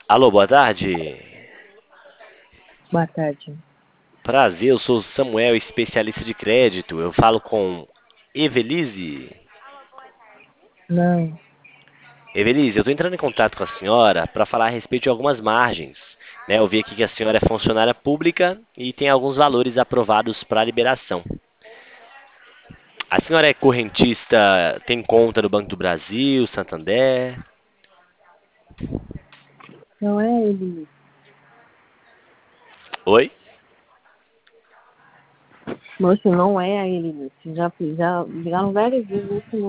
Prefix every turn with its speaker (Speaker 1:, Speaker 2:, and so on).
Speaker 1: Alô, boa tarde.
Speaker 2: Boa tarde.
Speaker 1: Prazer, eu sou Samuel, especialista de crédito. Eu falo com Evelise.
Speaker 2: Não,
Speaker 1: Evelise, eu estou entrando em contato com a senhora para falar a respeito de algumas margens. Né, eu vi aqui que a senhora é funcionária pública e tem alguns valores aprovados para liberação. A senhora é correntista, tem conta no Banco do Brasil, Santander?
Speaker 2: não é ele.
Speaker 1: Oi?
Speaker 2: Moço, não é a ele. Já ligaram várias vezes esse